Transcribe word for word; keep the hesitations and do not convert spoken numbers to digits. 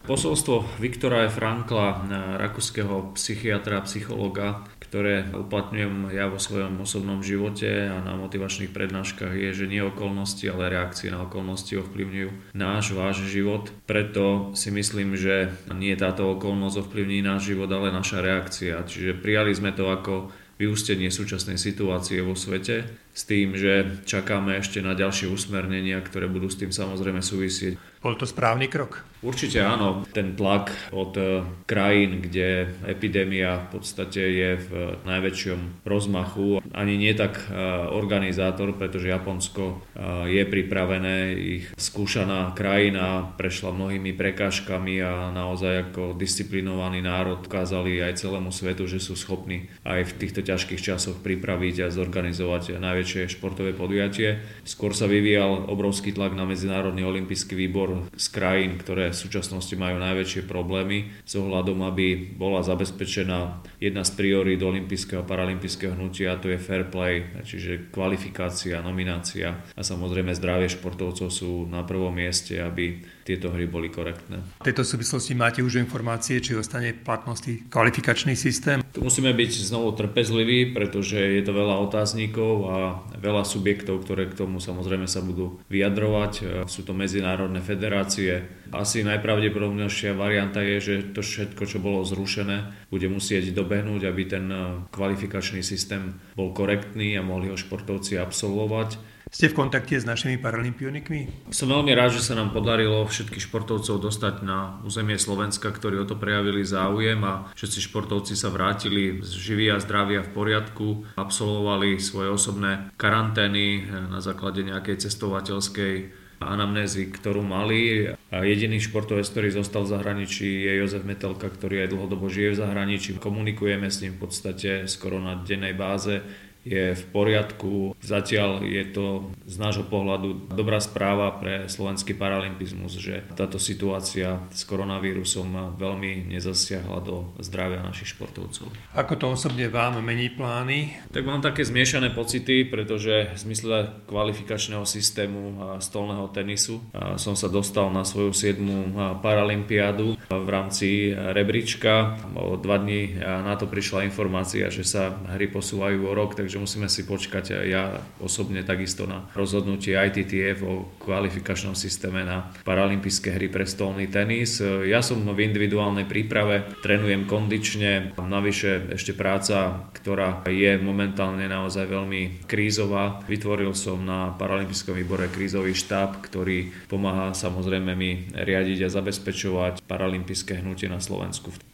Posolstvo Viktora E. Frankla, rakúskeho psychiatra a psychologa, ktoré uplatňujem ja vo svojom osobnom živote a na motivačných prednáškach, je, že nie okolnosti, ale reakcie na okolnosti ovplyvňujú náš, váš život. Preto si myslím, že nie táto okolnosť ovplyvní náš život, ale naša reakcia. Čiže prijali sme to ako vyústenie súčasnej situácie vo svete s tým, že čakáme ešte na ďalšie usmernenia, ktoré budú s tým samozrejme súvisieť. Bol to správny krok? Určite áno. Ten tlak od krajín, kde epidémia v podstate je v najväčšom rozmachu, ani nie tak organizátor, pretože Japonsko je pripravené, ich skúšaná krajina, prešla mnohými prekážkami a naozaj ako disciplinovaný národ ukázali aj celému svetu, že sú schopní aj v týchto ťažkých časoch pripraviť a zorganizovať najväčšie športové podujatie. Skôr sa vyvíjal obrovský tlak na Medzinárodný olympijský výbor z krajín, ktoré v súčasnosti majú najväčšie problémy s ohľadom, aby bola zabezpečená jedna z priorít olympijského a paralympijského hnutia, a to je fair play, čiže kvalifikácia, nominácia a samozrejme zdravie športovcov sú na prvom mieste, aby tieto hry boli korektné. V tejto súvislosti máte už informácie, či ostane v platnosti kvalifikačný systém? Tu musíme byť znovu trpezliví, pretože je to veľa otáznikov a veľa subjektov, ktoré k tomu samozrejme sa budú vyjadrovať. Sú to medzinárodné federácie. Asi najpravdepodobnejšia varianta je, že to všetko, čo bolo zrušené, bude musieť dobehnúť, aby ten kvalifikačný systém bol korektný a mohli ho športovci absolvovať. Ste v kontakte s našimi paralympionikmi? Som veľmi rád, že sa nám podarilo všetkých športovcov dostať na územie Slovenska, ktorí o to prejavili záujem, a všetci športovci sa vrátili živí a zdraví a v poriadku, absolvovali svoje osobné karantény na základe nejakej cestovateľskej anamnézy, ktorú mali. A jediný športovec, ktorý zostal v zahraničí, je Jozef Metelka, ktorý aj dlhodobo žije v zahraničí. Komunikujeme s ním v podstate skoro na dennej báze. Je v poriadku. Zatiaľ je to z nášho pohľadu dobrá správa pre slovenský paralympizmus, že táto situácia s koronavírusom veľmi nezasiahla do zdravia našich športovcov. Ako to osobne vám mení plány? Tak mám také zmiešané pocity, pretože v zmysle kvalifikačného systému stolného tenisu som sa dostal na svoju siedmu paralympiádu v rámci rebríčka. O dva dní na to prišla informácia, že sa hry posúvajú o rok, takže musíme si počkať ja osobne takisto na rozhodnutie í té té ef o kvalifikačnom systéme na paralympijské hry pre stolný tenis. Ja som v individuálnej príprave, trénujem kondične, navyše ešte práca, ktorá je momentálne naozaj veľmi krízová. Vytvoril som na paralympijskom výbore krízový štáb, ktorý pomáha samozrejme mi riadiť a zabezpečovať paralympijské hnutie na Slovensku.